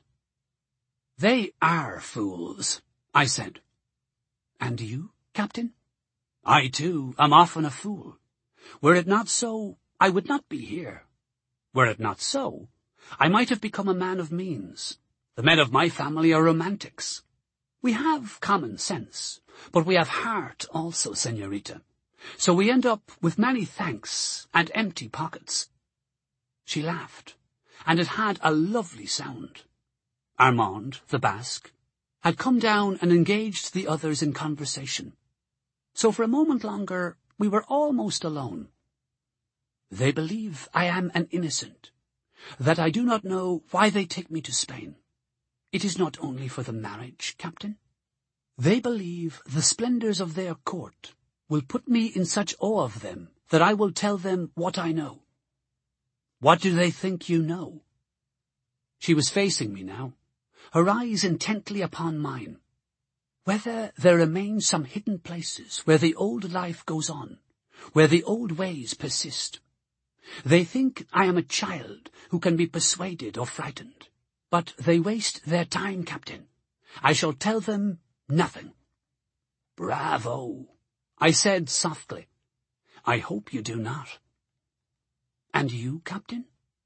"They are fools," I said. "And you, Captain?" "I, too, am often a fool. Were it not so, I would not be here. Were it not so, I might have become a man of means. The men of my family are romantics. We have common sense, but we have heart also, señorita. So we end up with many thanks and empty pockets." She laughed, and it had a lovely sound. Armand, the Basque, had come down and engaged the others in conversation. So for a moment longer we were almost alone. "They believe I am an innocent, that I do not know why they take me to Spain. It is not only for the marriage, Captain. They believe the splendors of their court will put me in such awe of them that I will tell them what I know." "What do they think you know?" She was facing me now, her eyes intently upon mine. "Whether there remain some hidden places where the old life goes on, where the old ways persist. They think I am a child who can be persuaded or frightened, but they waste their time, Captain. I shall tell them nothing." "Bravo," I said softly. "I hope you do not." "And you, Captain?"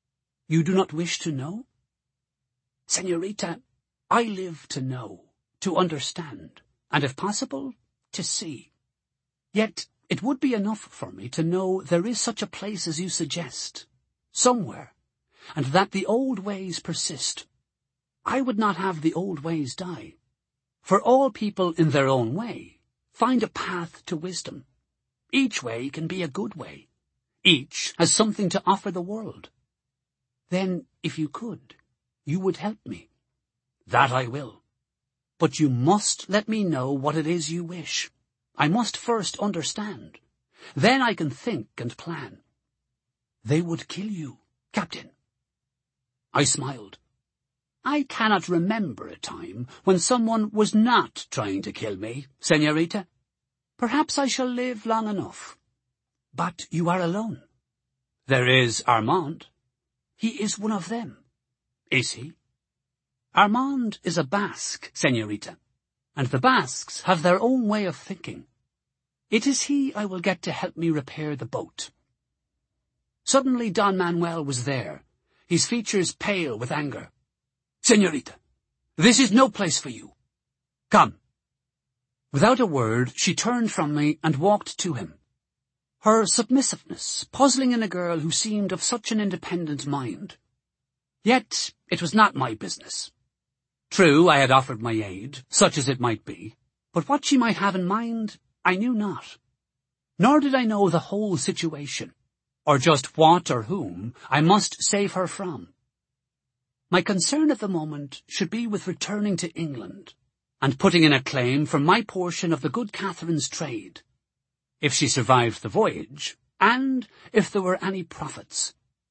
You do not wish to know? Senorita, I live to know, to understand, and if possible, to see. Yet it would be enough for me to know there is such a place as you suggest, somewhere, and that the old ways persist. I would not have the old ways die, for all people in their own way find a path to wisdom. Each way can be a good way. Each has something to offer the world. Then, if you could, you would help me. That I will. But you must let me know what it is you wish. I must first understand. Then I can think and plan. They would kill you, Captain. I smiled. I cannot remember a time when someone was not trying to kill me, Senorita. Perhaps I shall live long enough. But you are alone. There is Armand. He is one of them. Is he? Armand is a Basque, Senorita, and the Basques have their own way of thinking. It is he I will get to help me repair the boat. Suddenly Don Manuel was there, his features pale with anger. Senorita, this is no place for you. Come. Without a word, she turned from me and walked to him. Her submissiveness puzzling in a girl who seemed of such an independent mind. Yet it was not my business. True, I had offered my aid, such as it might be, but what she might have in mind, I knew not. Nor did I know the whole situation, or just what or whom I must save her from. My concern at the moment should be with returning to England, and putting in a claim for my portion of the good Catherine's trade, if she survived the voyage, and if there were any profits.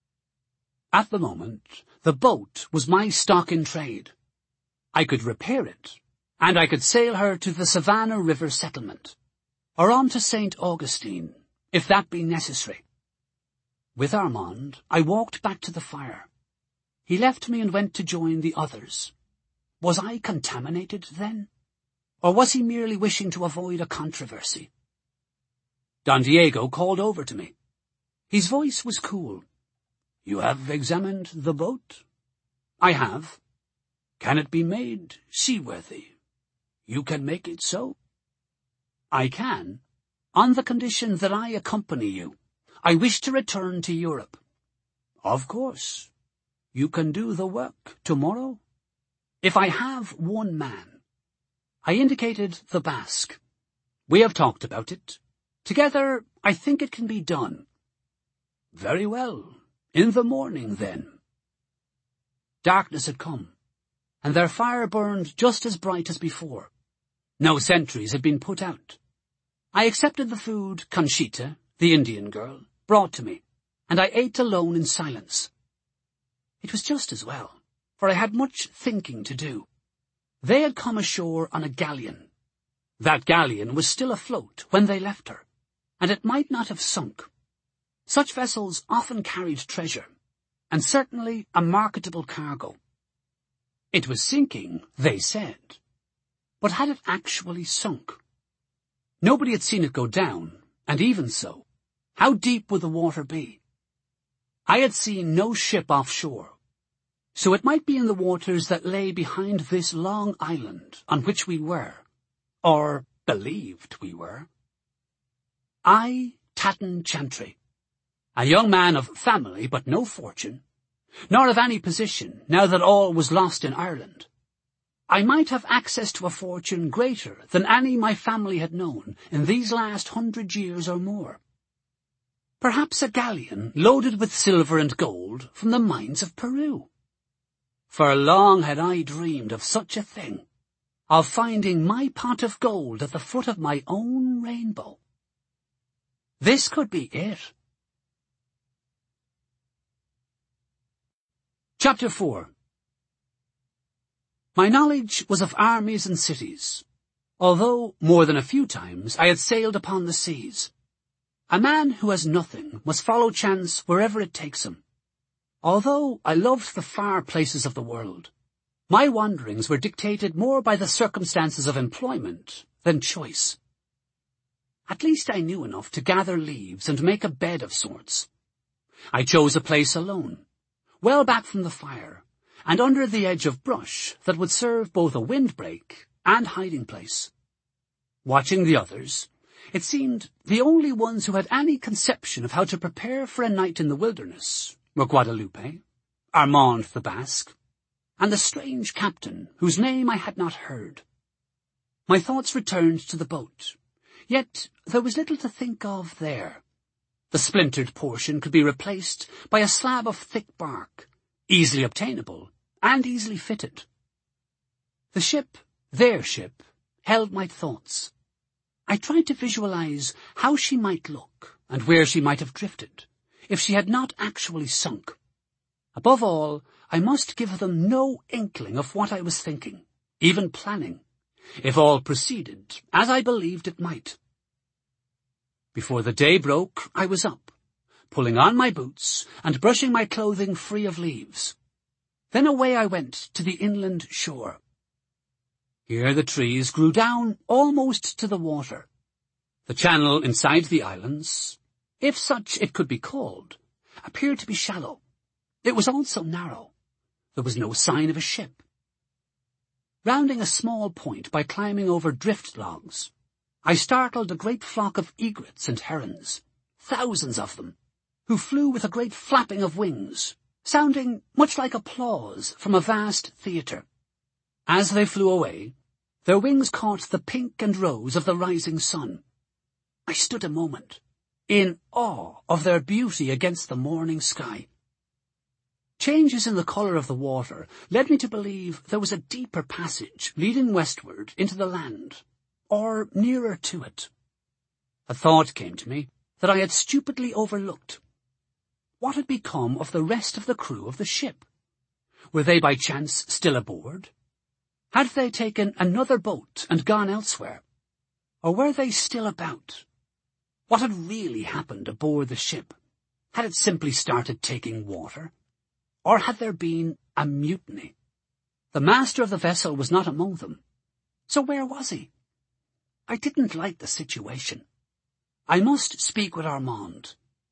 At the moment, the boat was my stock in trade. I could repair it, and I could sail her to the Savannah River settlement, or on to Saint Augustine, if that be necessary. With Armand, I walked back to the fire. He left me and went to join the others. Was I contaminated then? Or was he merely wishing to avoid a controversy? Don Diego called over to me. His voice was cool. You have examined the boat? I have. Can it be made seaworthy? You can make it so? I can, on the condition that I accompany you. I wish to return to Europe. Of course. You can do the work tomorrow? If I have one man. I indicated the Basque. We have talked about it. Together, I think it can be done. Very well. In the morning, then. Darkness had come, and their fire burned just as bright as before. No sentries had been put out. I accepted the food Conchita, the Indian girl, brought to me, and I ate alone in silence. It was just as well, for I had much thinking to do. They had come ashore on a galleon. That galleon was still afloat when they left her, and it might not have sunk. Such vessels often carried treasure, and certainly a marketable cargo. It was sinking, they said. But had it actually sunk? Nobody had seen it go down, and even so, how deep would the water be? I had seen no ship offshore, so it might be in the waters that lay behind this long island on which we were, or believed we were. I, Tatton Chantry, a young man of family but no fortune, nor of any position now that all was lost in Ireland. I might have access to a fortune greater than any my family had known in these last hundred years or more. Perhaps a galleon loaded with silver and gold from the mines of Peru. For long had I dreamed of such a thing, of finding my pot of gold at the foot of my own rainbow. This could be it. Chapter four. My knowledge was of armies and cities, although more than a few times I had sailed upon the seas. A man who has nothing must follow chance wherever it takes him. Although I loved the far places of the world, my wanderings were dictated more by the circumstances of employment than choice. At least I knew enough to gather leaves and make a bed of sorts. I chose a place alone, well back from the fire, and under the edge of brush that would serve both a windbreak and hiding place. Watching the others, it seemed the only ones who had any conception of how to prepare for a night in the wilderness were Guadalupe, Armand the Basque, and the strange captain whose name I had not heard. My thoughts returned to the boat, yet there was little to think of there. The splintered portion could be replaced by a slab of thick bark, easily obtainable and easily fitted. The ship, their ship, held my thoughts. I tried to visualize how she might look and where she might have drifted, if she had not actually sunk. Above all, I must give them no inkling of what I was thinking, even planning, if all proceeded as I believed it might. Before the day broke, I was up, pulling on my boots and brushing my clothing free of leaves. Then away I went to the inland shore. Here the trees grew down almost to the water. The channel inside the islands, if such it could be called, appeared to be shallow. It was also narrow. There was no sign of a ship. Rounding a small point by climbing over drift logs, I startled a great flock of egrets and herons, thousands of them, who flew with a great flapping of wings, sounding much like applause from a vast theatre. As they flew away, their wings caught the pink and rose of the rising sun. I stood a moment, in awe of their beauty against the morning sky. Changes in the colour of the water led me to believe there was a deeper passage leading westward into the land, or nearer to it. A thought came to me that I had stupidly overlooked. What had become of the rest of the crew of the ship? Were they by chance still aboard? Had they taken another boat and gone elsewhere? Or were they still about? What had really happened aboard the ship? Had it simply started taking water? Or had there been a mutiny? The master of the vessel was not among them. So where was he? I didn't like the situation. I must speak with Armand.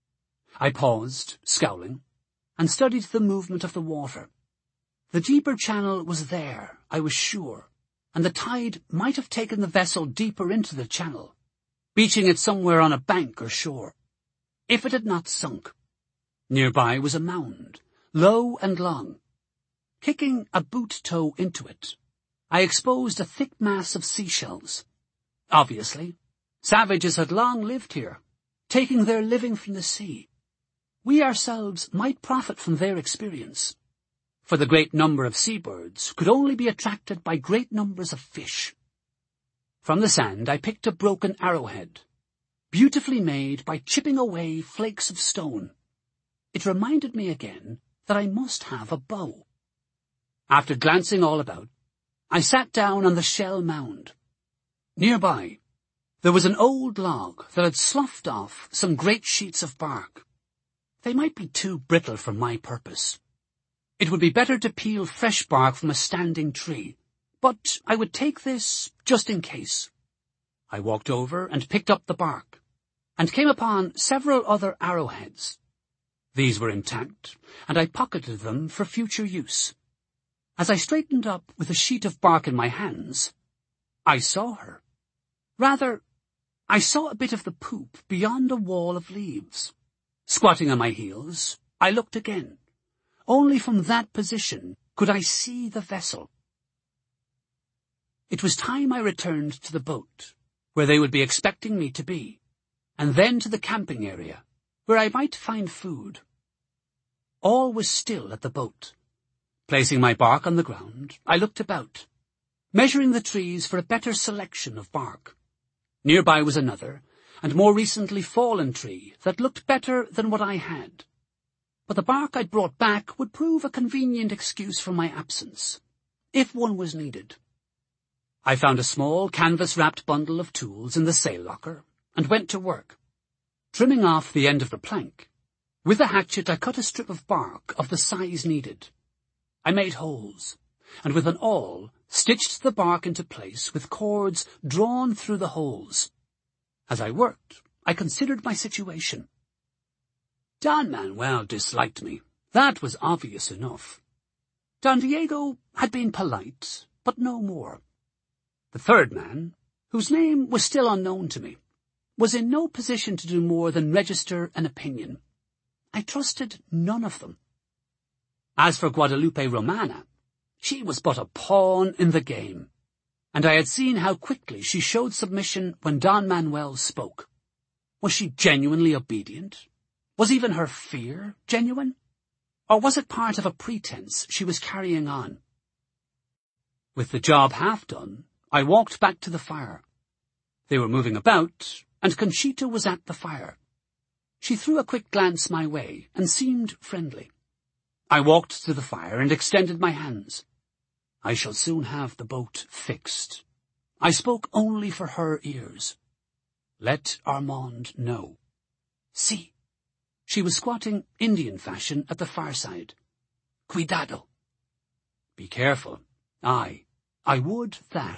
I paused, scowling, and studied the movement of the water. The deeper channel was there, I was sure, and the tide might have taken the vessel deeper into the channel, beaching it somewhere on a bank or shore, if it had not sunk. Nearby was a mound, low and long. Kicking a boot toe into it, I exposed a thick mass of seashells. Obviously, savages had long lived here, taking their living from the sea. We ourselves might profit from their experience, for the great number of seabirds could only be attracted by great numbers of fish. From the sand I picked a broken arrowhead, beautifully made by chipping away flakes of stone. It reminded me again that I must have a bow. After glancing all about, I sat down on the shell mound. Nearby, there was an old log that had sloughed off some great sheets of bark. They might be too brittle for my purpose. It would be better to peel fresh bark from a standing tree, but I would take this just in case. I walked over and picked up the bark, and came upon several other arrowheads. These were intact, and I pocketed them for future use. As I straightened up with a sheet of bark in my hands, I saw her. Rather, I saw a bit of the poop beyond a wall of leaves. Squatting on my heels, I looked again. Only from that position could I see the vessel. It was time I returned to the boat, where they would be expecting me to be, and then to the camping area, where I might find food. All was still at the boat. Placing my bark on the ground, I looked about, measuring the trees for a better selection of bark. Nearby was another, and more recently fallen tree that looked better than what I had. But the bark I'd brought back would prove a convenient excuse for my absence, if one was needed. I found a small canvas-wrapped bundle of tools in the sail locker, and went to work. Trimming off the end of the plank, with the hatchet I cut a strip of bark of the size needed. I made holes, and with an awl stitched the bark into place with cords drawn through the holes. As I worked, I considered my situation. Don Manuel disliked me, That was obvious enough. Don Diego had been polite, but no more. The third man, whose name was still unknown to me, was in no position to do more than register an opinion. I trusted none of them. As for Guadalupe Romana, she was but a pawn in the game, and I had seen how quickly she showed submission when Don Manuel spoke. Was she genuinely obedient? Was even her fear genuine? Or was it part of a pretense she was carrying on? With the job half done, I walked back to the fire. They were moving about, and Conchita was at the fire. She threw a quick glance my way and seemed friendly. I walked to the fire and extended my hands. I shall soon have the boat fixed. I spoke only for her ears. Let Armand know. See. She was squatting Indian fashion at the fireside. Cuidado. Be careful. Aye, I would that.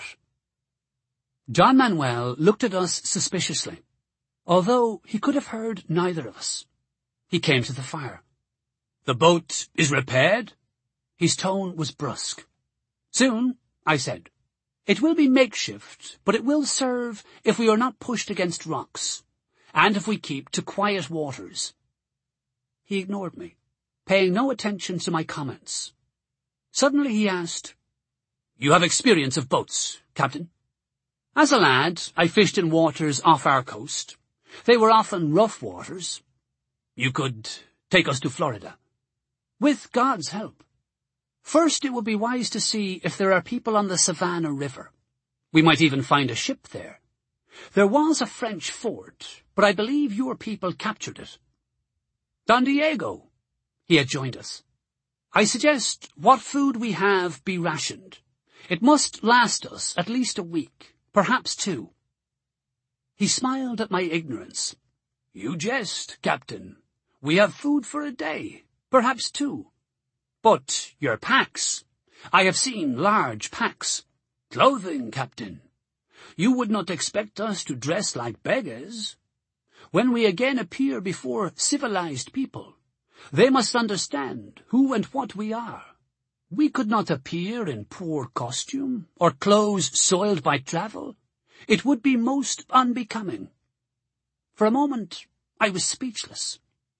Don Manuel looked at us suspiciously, although he could have heard neither of us. He came to the fire. The boat is repaired? His tone was brusque. Soon, I said. It will be makeshift, but it will serve if we are not pushed against rocks, and if we keep to quiet waters. He ignored me, paying no attention to my comments. Suddenly he asked, You have experience of boats, Captain? As a lad, I fished in waters off our coast. They were often rough waters. You could take us to Florida. With God's help. First, it would be wise to see if there are people on the Savannah River. We might even find a ship there. There was a French fort, but I believe your people captured it. Don Diego, he had joined us. I suggest what food we have be rationed. It must last us at least a week, perhaps two. He smiled at my ignorance. You jest, Captain. We have food for a day, perhaps two. But your packs. I have seen large packs. Clothing, Captain. You would not expect us to dress like beggars. When we again appear before civilized people, they must understand who and what we are. We could not appear in poor costume, or clothes soiled by travel. It would be most unbecoming. For a moment, I was speechless.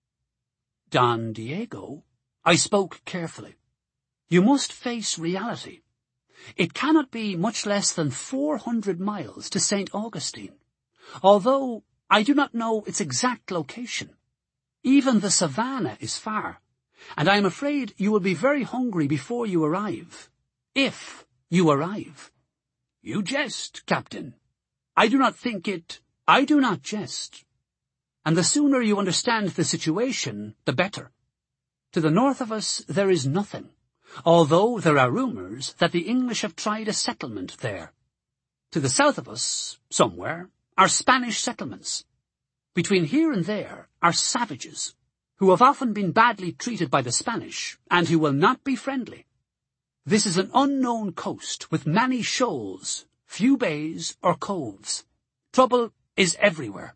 Don Diego, I spoke carefully. You must face reality. It cannot be much less than four hundred miles to Saint Augustine, although I do not know its exact location. Even the savannah is far, and I am afraid you will be very hungry before you arrive, if you arrive. You jest, Captain. I do not think it, I do not jest. And the sooner you understand the situation, the better. To the north of us there is nothing, although there are rumours that the English have tried a settlement there. To the south of us, somewhere, are Spanish settlements. Between here and there are savages, who have often been badly treated by the Spanish, and who will not be friendly. This is an unknown coast with many shoals, few bays or coves. Trouble is everywhere.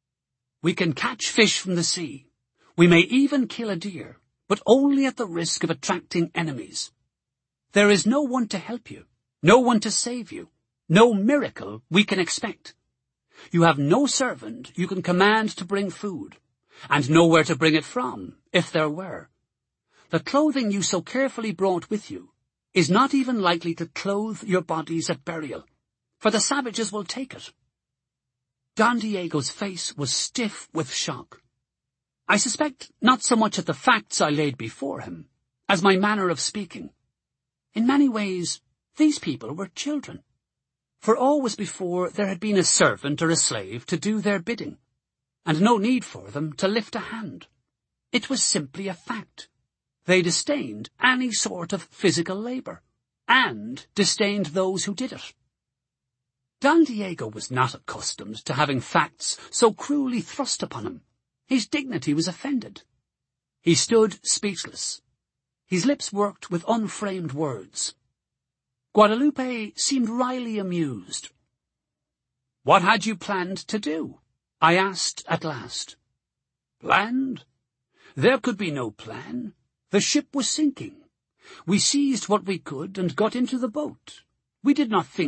We can catch fish from the sea. We may even kill a deer, but only at the risk of attracting enemies. There is no one to help you, no one to save you, no miracle we can expect. You have no servant you can command to bring food, and nowhere to bring it from, if there were. The clothing you so carefully brought with you is not even likely to clothe your bodies at burial, for the savages will take it. Don Diego's face was stiff with shock. I suspect not so much at the facts I laid before him, as my manner of speaking. In many ways, these people were children. For always before there had been a servant or a slave to do their bidding, and no need for them to lift a hand. It was simply a fact. They disdained any sort of physical labour, and disdained those who did it. Don Diego was not accustomed to having facts so cruelly thrust upon him. His dignity was offended. He stood speechless. His lips worked with unframed words. Guadalupe seemed wryly amused. What had you planned to do? I asked at last. Planned? There could be no plan. The ship was sinking. We seized what we could and got into the boat. We did not think